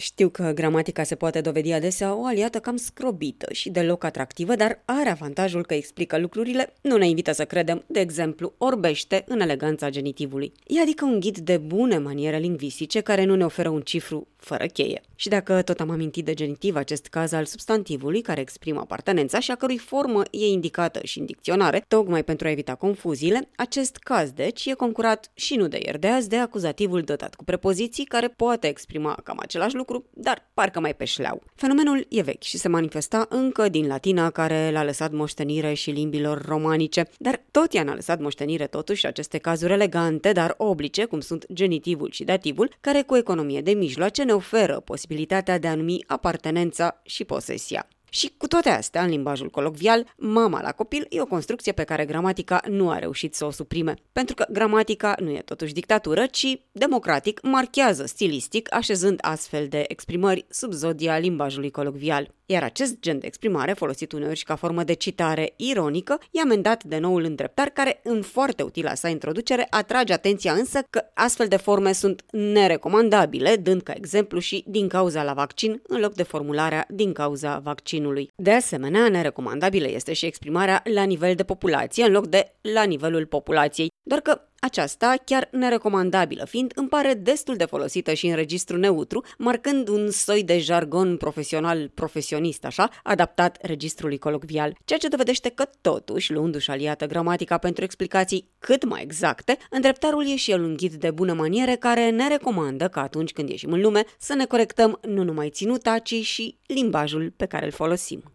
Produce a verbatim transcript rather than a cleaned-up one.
Știu că gramatica se poate dovedi adesea o aliată cam scrobită și deloc atractivă, dar are avantajul că explică lucrurile, nu ne invită să credem, de exemplu, orbește în eleganța genitivului. E adică un ghid de bune maniere lingvistice care nu ne oferă un cifru fără cheie. Și dacă tot am amintit de genitiv, acest caz al substantivului care exprimă apartenența și a cărui formă e indicată și în dicționare, tocmai pentru a evita confuziile, acest caz, deci, e concurat și nu de ieri de azi de acuzativul dotat cu prepoziții care poate exprima cam același lucru, dar parcă mai pe șleau. Fenomenul e vechi și se manifesta încă din latina care l-a lăsat moștenire și limbilor romanice, dar tot ea n-a lăsat moștenire totuși aceste cazuri elegante, dar oblice, cum sunt genitivul și dativul, care cu economie de mijloace ne oferă posibilitatea de a numi apartenența și posesia. Și cu toate astea, în limbajul colocvial, mama la copil e o construcție pe care gramatica nu a reușit să o suprime. Pentru că gramatica nu e totuși dictatură, ci democratic marchează stilistic, așezând astfel de exprimări sub zodia limbajului colocvial. Iar acest gen de exprimare, folosit uneori și ca formă de citare ironică, e amendat de noul îndreptar care, în foarte utila sa introducere, atrage atenția însă că astfel de forme sunt nerecomandabile, dând ca exemplu și din cauza la vaccin, în loc de formularea din cauza vaccinului. De asemenea, nerecomandabilă este și exprimarea la nivel de populație, în loc de la nivelul populației, doar că aceasta, chiar nerecomandabilă fiind, îmi pare destul de folosită și în registru neutru, marcând un soi de jargon profesional-profesionist, așa, adaptat registrului colocvial, ceea ce dovedește că totuși, luându-și aliată gramatica pentru explicații cât mai exacte, îndreptarul e și el un ghid de bună maniere care ne recomandă că atunci când ieșim în lume să ne corectăm nu numai ținuta, ci și limbajul pe care îl folosim.